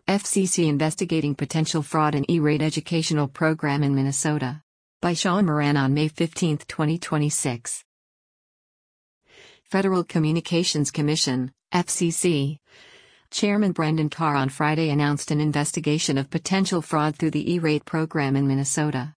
FCC investigating potential fraud in E-Rate educational program in Minnesota. By Sean Moran on May 15, 2026. Federal Communications Commission, FCC. Chairman Brendan Carr on Friday announced an investigation of potential fraud through the E-Rate program in Minnesota.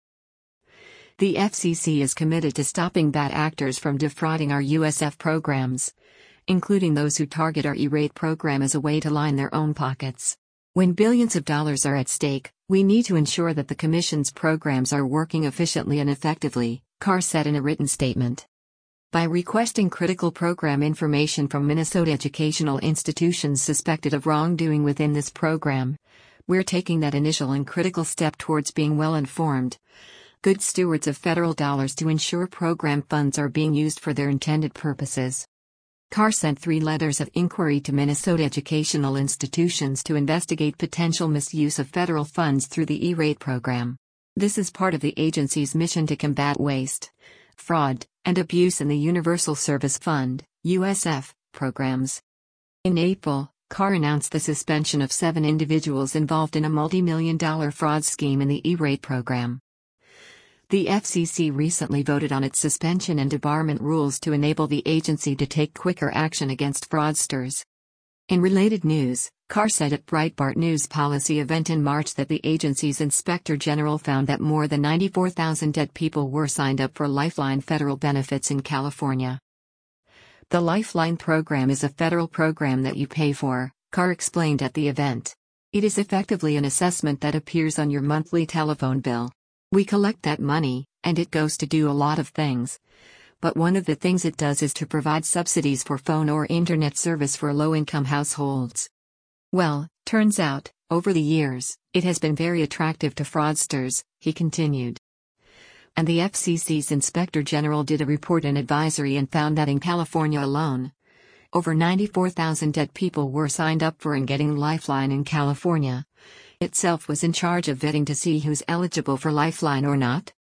The FCC is committed to stopping bad actors from defrauding our USF programs, including those who target our E-Rate program as a way to line their own pockets. When billions of dollars are at stake, we need to ensure that the Commission's programs are working efficiently and effectively, Carr said in a written statement. By requesting critical program information from Minnesota educational institutions suspected of wrongdoing within this program, we're taking that initial and critical step towards being well-informed, good stewards of federal dollars to ensure program funds are being used for their intended purposes. Carr sent 3 letters of inquiry to Minnesota educational institutions to investigate potential misuse of federal funds through the E-Rate program. This is part of the agency's mission to combat waste, fraud, and abuse in the Universal Service Fund, USF, programs. In April, Carr announced the suspension of 7 individuals involved in a multi-million-dollar fraud scheme in the E-Rate program. The FCC recently voted on its suspension and debarment rules to enable the agency to take quicker action against fraudsters. In related news, Carr said at Breitbart News Policy event in March that the agency's Inspector General found that more than 94,000 dead people were signed up for Lifeline federal benefits in California. The Lifeline program is a federal program that you pay for, Carr explained at the event. It is effectively an assessment that appears on your monthly telephone bill. We collect that money, and it goes to do a lot of things. But one of the things it does is to provide subsidies for phone or internet service for low-income households. Well, turns out, over the years, it has been very attractive to fraudsters, he continued. And the FCC's Inspector General did a report and advisory and found that in California alone, over 94,000 dead people were signed up for and getting Lifeline in California. Itself was in charge of vetting to see who's eligible for Lifeline or not.